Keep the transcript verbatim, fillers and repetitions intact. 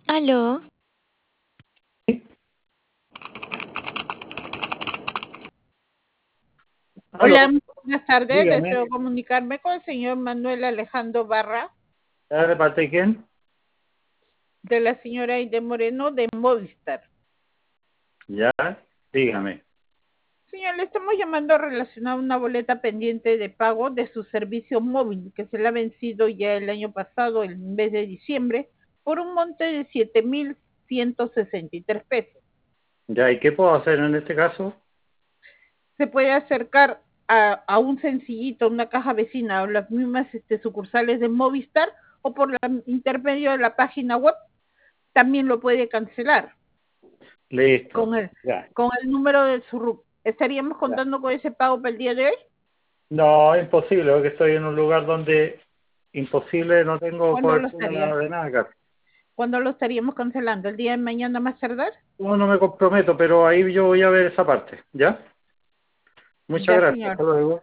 Aló, Aló, Hola, buenas tardes. dígame, Deseo comunicarme con el señor Manuel Alejandro Barra, ¿ya de parte de quién? de la señora Aide Moreno de Movistar. Ya, dígame. Señor, le estamos llamando relacionado a una boleta pendiente de pago de su servicio móvil que se le ha vencido ya el año pasado, el mes de diciembre, por un monte de siete mil ciento sesenta y tres pesos. Ya, ¿y qué puedo hacer en este caso? Se puede acercar a, a un sencillito, una caja vecina o las mismas este, sucursales de Movistar o por la intermedio de la página web también lo puede cancelar. Listo, con el, ya. con el número de su R U C. ¿Estaríamos Ya. contando con ese pago para el día de hoy? No, imposible, porque estoy en un lugar donde imposible, no tengo ¿Cuándo lo cobertura estaría? de nada acá. ¿Cuándo lo estaríamos cancelando? ¿El día de mañana más tardar? No, no me comprometo, pero ahí yo voy a ver esa parte, ¿ya? Muchas Ya, gracias, señor. hasta luego.